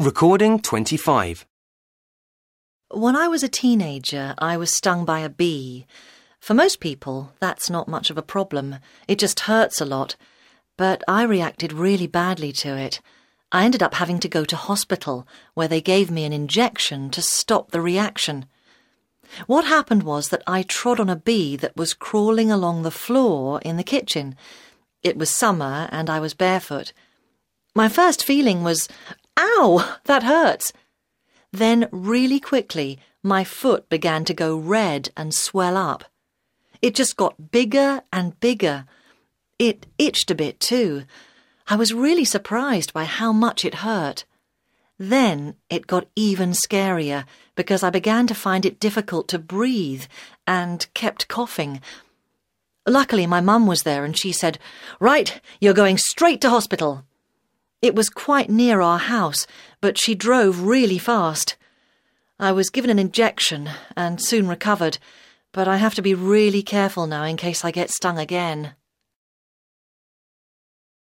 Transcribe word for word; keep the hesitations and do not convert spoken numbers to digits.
Recording twenty-five. When I was a teenager, I was stung by a bee. For most people, that's not much of a problem. It just hurts a lot. But I reacted really badly to it. I ended up having to go to hospital, where they gave me an injection to stop the reaction. What happened was that I trod on a bee that was crawling along the floor in the kitchen. It was summer and I was barefoot. My first feeling was, "Ow, that hurts!" Then, really quickly, my foot began to go red and swell up. It just got bigger and bigger. It itched a bit too. I was really surprised by how much it hurt. Then it got even scarier because I began to find it difficult to breathe and kept coughing. Luckily, my mum was there and she said, "Right, you're going straight to hospital." It was quite near our house, but she drove really fast. I was given an injection and soon recovered, but I have to be really careful now in case I get stung again.